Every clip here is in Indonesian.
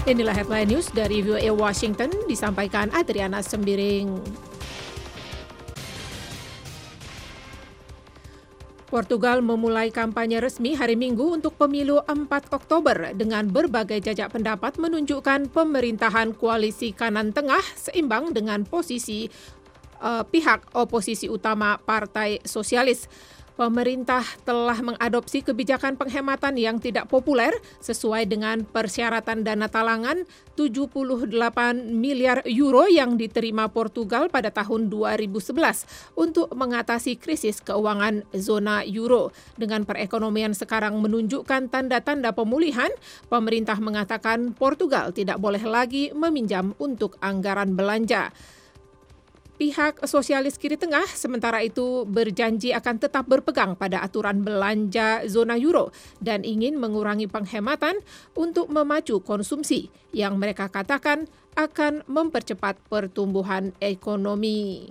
Inilah headline news dari VOA Washington, disampaikan Adriana Sembiring. Portugal memulai kampanye resmi hari Minggu untuk pemilu 4 Oktober dengan berbagai jajak pendapat menunjukkan pemerintahan koalisi kanan tengah seimbang dengan posisi pihak oposisi utama Partai Sosialis. Pemerintah telah mengadopsi kebijakan penghematan yang tidak populer sesuai dengan persyaratan dana talangan 78 miliar euro yang diterima Portugal pada tahun 2011 untuk mengatasi krisis keuangan zona euro. Dengan perekonomian sekarang menunjukkan tanda-tanda pemulihan, pemerintah mengatakan Portugal tidak boleh lagi meminjam untuk anggaran belanja. Pihak sosialis kiri tengah sementara itu berjanji akan tetap berpegang pada aturan belanja zona euro dan ingin mengurangi penghematan untuk memacu konsumsi yang mereka katakan akan mempercepat pertumbuhan ekonomi.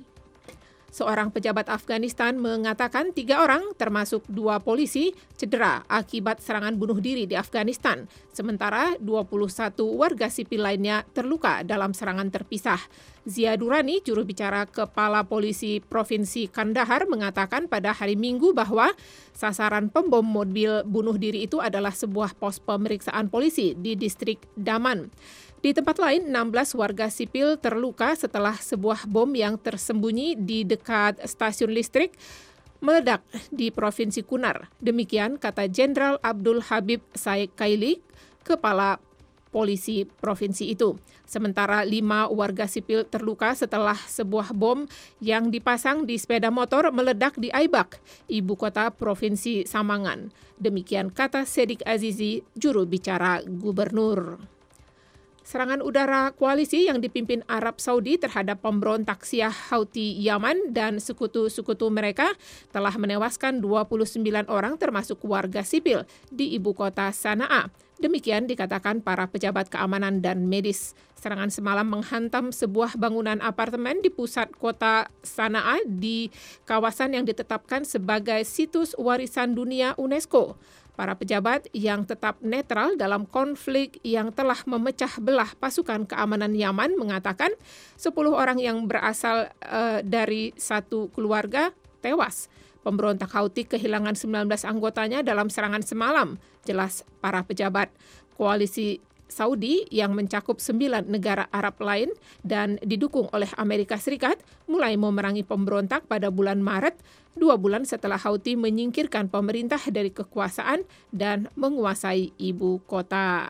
Seorang pejabat Afghanistan mengatakan 3 orang, termasuk 2 polisi, cedera akibat serangan bunuh diri di Afghanistan. Sementara 21 warga sipil lainnya terluka dalam serangan terpisah. Zia Durrani, juru bicara Kepala Polisi Provinsi Kandahar, mengatakan pada hari Minggu bahwa sasaran pembom mobil bunuh diri itu adalah sebuah pos pemeriksaan polisi di distrik Daman. Di tempat lain, 16 warga sipil terluka setelah sebuah bom yang tersembunyi di dekat stasiun listrik meledak di Provinsi Kunar. Demikian kata Jenderal Abdul Habib Saikaili, Kepala Polisi Provinsi itu. Sementara 5 warga sipil terluka setelah sebuah bom yang dipasang di sepeda motor meledak di Aibak, ibu kota Provinsi Samangan. Demikian kata Sedik Azizi, juru bicara gubernur. Serangan udara koalisi yang dipimpin Arab Saudi terhadap pemberontak Syiah Houthi Yaman dan sekutu-sekutu mereka telah menewaskan 29 orang termasuk warga sipil di ibu kota Sanaa. Demikian dikatakan para pejabat keamanan dan medis. Serangan semalam menghantam sebuah bangunan apartemen di pusat kota Sanaa di kawasan yang ditetapkan sebagai situs warisan dunia UNESCO. Para pejabat yang tetap netral dalam konflik yang telah memecah belah pasukan keamanan Yaman mengatakan 10 orang yang berasal dari satu keluarga tewas. Pemberontak Houthi kehilangan 19 anggotanya dalam serangan semalam, jelas para pejabat. Koalisi Saudi yang mencakup 9 negara Arab lain dan didukung oleh Amerika Serikat mulai memerangi pemberontak pada bulan Maret, 2 bulan setelah Houthi menyingkirkan pemerintah dari kekuasaan dan menguasai ibu kota.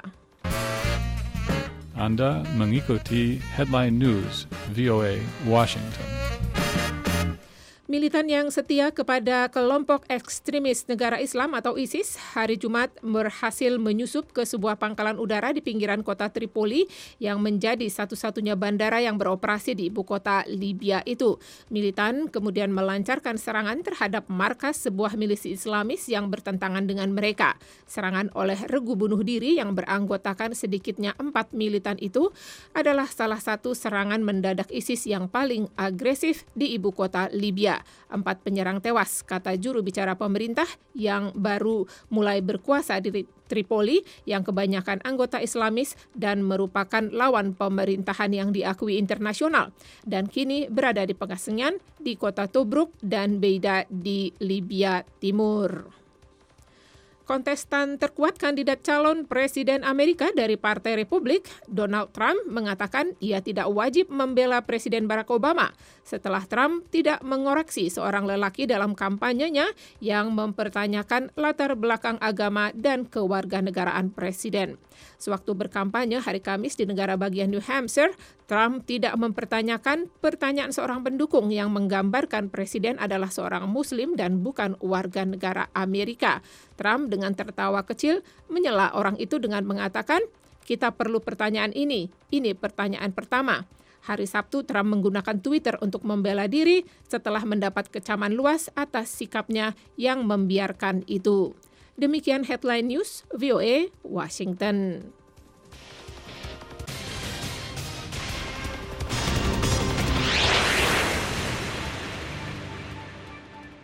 Anda mengikuti Headline News VOA Washington. Militan yang setia kepada kelompok ekstremis negara Islam atau ISIS hari Jumat berhasil menyusup ke sebuah pangkalan udara di pinggiran kota Tripoli yang menjadi satu-satunya bandara yang beroperasi di ibu kota Libya itu. Militan kemudian melancarkan serangan terhadap markas sebuah milisi Islamis yang bertentangan dengan mereka. Serangan oleh regu bunuh diri yang beranggotakan sedikitnya 4 militan itu adalah salah satu serangan mendadak ISIS yang paling agresif di ibu kota Libya. 4 penyerang tewas, kata juru bicara pemerintah yang baru mulai berkuasa di Tripoli yang kebanyakan anggota Islamis dan merupakan lawan pemerintahan yang diakui internasional dan kini berada di pengasingan di kota Tobruk dan Beida di Libya Timur. Kontestan terkuat kandidat calon Presiden Amerika dari Partai Republik, Donald Trump, mengatakan ia tidak wajib membela Presiden Barack Obama setelah Trump tidak mengoreksi seorang lelaki dalam kampanyenya yang mempertanyakan latar belakang agama dan kewarganegaraan Presiden. Sewaktu berkampanye hari Kamis di negara bagian New Hampshire, Trump tidak mempertanyakan pertanyaan seorang pendukung yang menggambarkan Presiden adalah seorang Muslim dan bukan warga negara Amerika. Trump dengan tertawa kecil menyela orang itu dengan mengatakan, "Kita perlu pertanyaan ini pertanyaan pertama." Hari Sabtu, Trump menggunakan Twitter untuk membela diri setelah mendapat kecaman luas atas sikapnya yang membiarkan itu. Demikian Headline News VOA Washington.